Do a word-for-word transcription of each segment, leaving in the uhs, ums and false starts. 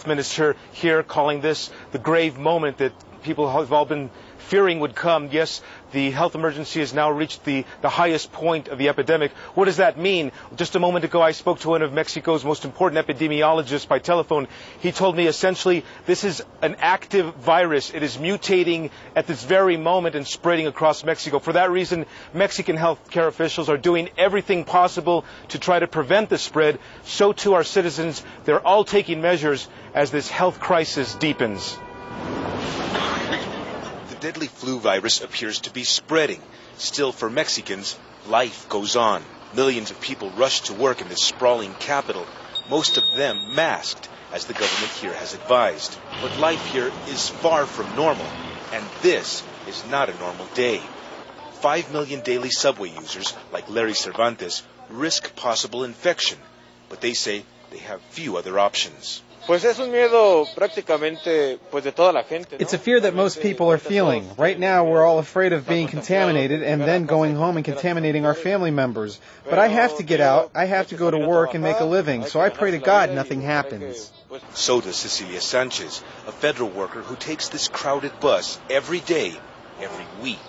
minister here calling this the grave moment that people have all been fearing would come. Yes, the health emergency has now reached the, the highest point of the epidemic. What does that mean? Just a moment ago, I spoke to one of Mexico's most important epidemiologists by telephone. He told me essentially this is an active virus. It is mutating at this very moment and spreading across Mexico. For that reason, Mexican healthcare officials are doing everything possible to try to prevent the spread. So too our citizens. They're all taking measures as this health crisis deepens. The deadly flu virus appears to be spreading. Still, for Mexicans, life goes on. Millions of people rush to work in this sprawling capital, most of them masked, as the government here has advised. But life here is far from normal, and this is not a normal day. Five million daily subway users, like Larry Cervantes, risk possible infection, but they say they have few other options. It's a fear that most people are feeling. Right now, we're all afraid of being contaminated and then going home and contaminating our family members. But I have to get out. I have to go to work and make a living. So I pray to God nothing happens. So does Cecilia Sanchez, a federal worker who takes this crowded bus every day, every week.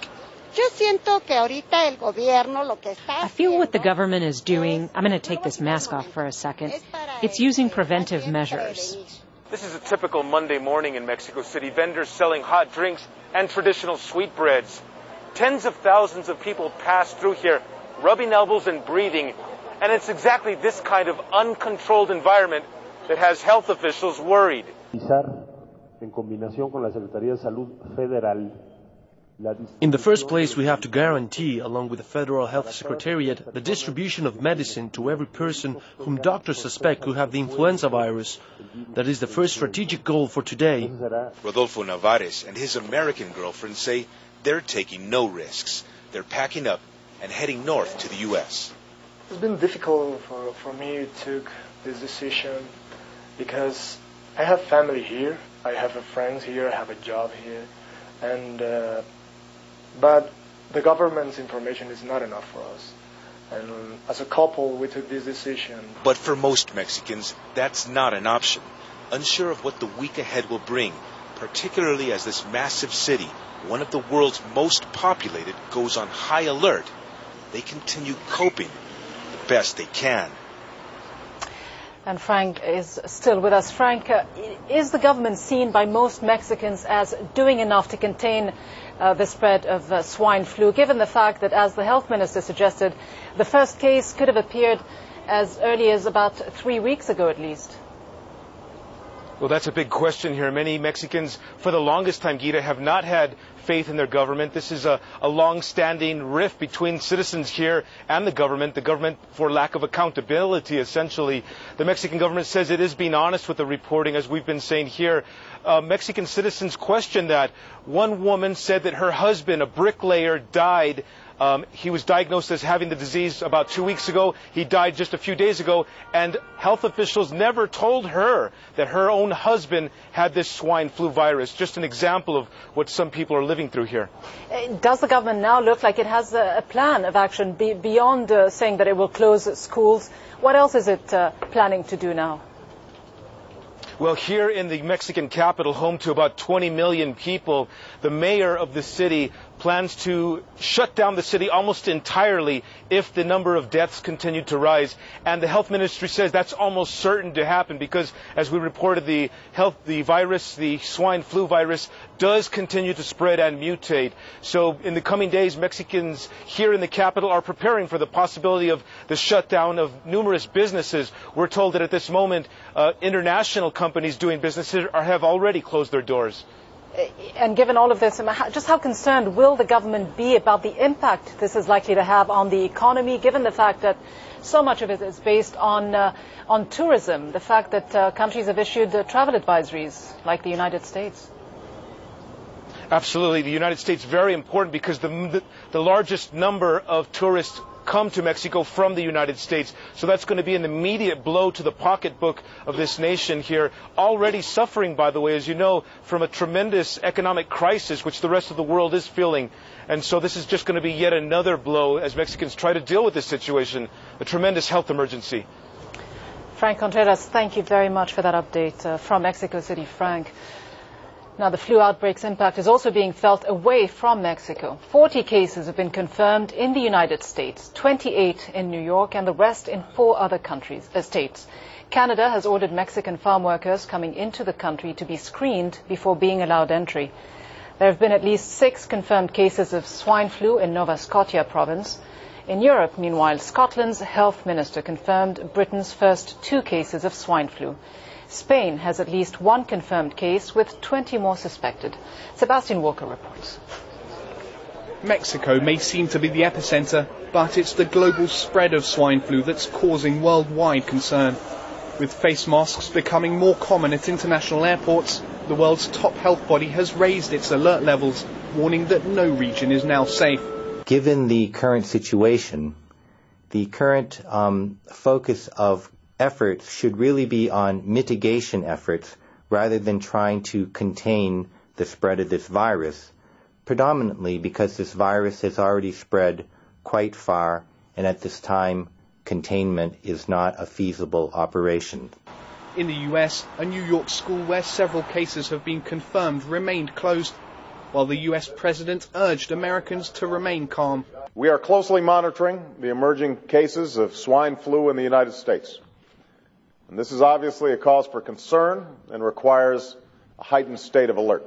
I feel what the government is doing. I'm going to take this mask off for a second. It's using preventive measures. This is a typical Monday morning in Mexico City. Vendors selling hot drinks and traditional sweetbreads. Tens of thousands of people pass through here, rubbing elbows and breathing. And it's exactly this kind of uncontrolled environment that has health officials worried. In the first place, we have to guarantee, along with the Federal Health Secretariat, the distribution of medicine to every person whom doctors suspect could have the influenza virus. That is the first strategic goal for today. Rodolfo Navarez and his American girlfriend say they're taking no risks. They're packing up and heading north to the U S. It's been difficult for, for me to take this decision because I have family here, I have friends here, I have a job here, and uh, but the government's information is not enough for us. And as a couple, we took this decision. But for most Mexicans, that's not an option. Unsure of what the week ahead will bring, particularly as this massive city, one of the world's most populated, goes on high alert, they continue coping the best they can. And Frank is still with us. Frank, uh, is the government seen by most Mexicans as doing enough to contain uh, the spread of uh, swine flu, given the fact that, as the health minister suggested, the first case could have appeared as early as about three weeks ago at least? Well, that's a big question here. Many Mexicans, for the longest time, Gita, have not had faith in their government. This is a, a long-standing rift between citizens here and the government, the government for lack of accountability, essentially. The Mexican government says it is being honest with the reporting, as we've been saying here. Uh, Mexican citizens question that. One woman said that her husband, a bricklayer, died. Um, he was diagnosed as having the disease about two weeks ago. He died just a few days ago, and health officials never told her that her own husband had this swine flu virus. Just an example of what some people are living through here. Does the government now look like it has a plan of action be beyond uh, saying that it will close schools? What else is it uh, planning to do now? Well, here in the Mexican capital, home to about twenty million people, the mayor of the city plans to shut down the city almost entirely if the number of deaths continue to rise. And the health ministry says that's almost certain to happen because, as we reported, the health, the virus, the swine flu virus, does continue to spread and mutate. So in the coming days, Mexicans here in the capital are preparing for the possibility of the shutdown of numerous businesses. We're told that at this moment, uh, international companies doing business here are, have already closed their doors. And given all of this, just how concerned will the government be about the impact this is likely to have on the economy, given the fact that so much of it is based on uh, on tourism, the fact that uh, countries have issued uh, travel advisories, like the United States? Absolutely. The United States is very important because the, the, the largest number of tourists come to Mexico from the United States. So that's going to be an immediate blow to the pocketbook of this nation here, already suffering, by the way, as you know, from a tremendous economic crisis, which the rest of the world is feeling. And so this is just going to be yet another blow as Mexicans try to deal with this situation, a tremendous health emergency. Frank Contreras, thank you very much for that update uh, from Mexico City, Frank. Now, the flu outbreak's impact is also being felt away from Mexico. forty cases have been confirmed in the United States, twenty-eight in New York, and the rest in four other countries, uh, states. Canada has ordered Mexican farm workers coming into the country to be screened before being allowed entry. There have been at least six confirmed cases of swine flu in Nova Scotia province. In Europe, meanwhile, Scotland's health minister confirmed Britain's first two cases of swine flu. Spain has at least one confirmed case with twenty more suspected. Sebastian Walker reports. Mexico may seem to be the epicenter, but it's the global spread of swine flu that's causing worldwide concern. With face masks becoming more common at international airports, the world's top health body has raised its alert levels, warning that no region is now safe. Given the current situation, the current um, focus of efforts should really be on mitigation efforts rather than trying to contain the spread of this virus, predominantly because this virus has already spread quite far, and at this time, containment is not a feasible operation. In the U S, a New York school where several cases have been confirmed remained closed, while the U S president urged Americans to remain calm. We are closely monitoring the emerging cases of swine flu in the United States. And this is obviously a cause for concern and requires a heightened state of alert.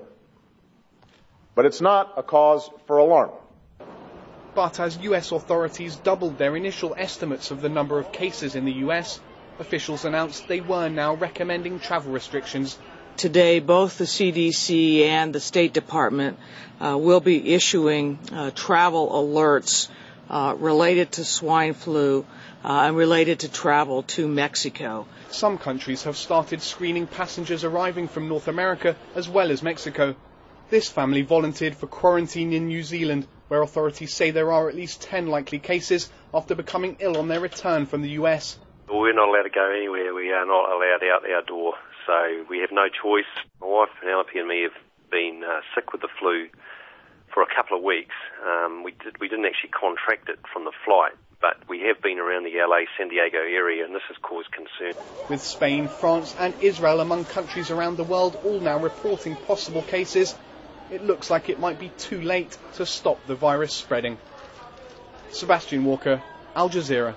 But it's not a cause for alarm. But as U S authorities doubled their initial estimates of the number of cases in the U S, officials announced they were now recommending travel restrictions. Today, both the C D C and the State Department uh, will be issuing uh, travel alerts uh, related to swine flu uh, and related to travel to Mexico. Some countries have started screening passengers arriving from North America as well as Mexico. This family volunteered for quarantine in New Zealand, where authorities say there are at least ten likely cases after becoming ill on their return from the U S. We're not allowed to go anywhere. We are not allowed out our door, so we have no choice. My wife Penelope and me have been uh, sick with the flu for a couple of weeks. Um, we, did, we didn't actually contract it from the flight, but we have been around the L A, San Diego area, and this has caused concern. With Spain, France and Israel among countries around the world all now reporting possible cases, it looks like it might be too late to stop the virus spreading. Sebastian Walker, Al Jazeera.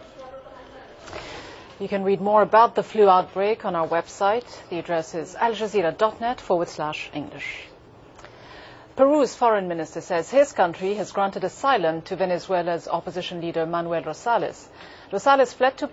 You can read more about the flu outbreak on our website. The address is aljazeera.net forward slash English. Peru's foreign minister says his country has granted asylum to Venezuela's opposition leader Manuel Rosales. Rosales fled to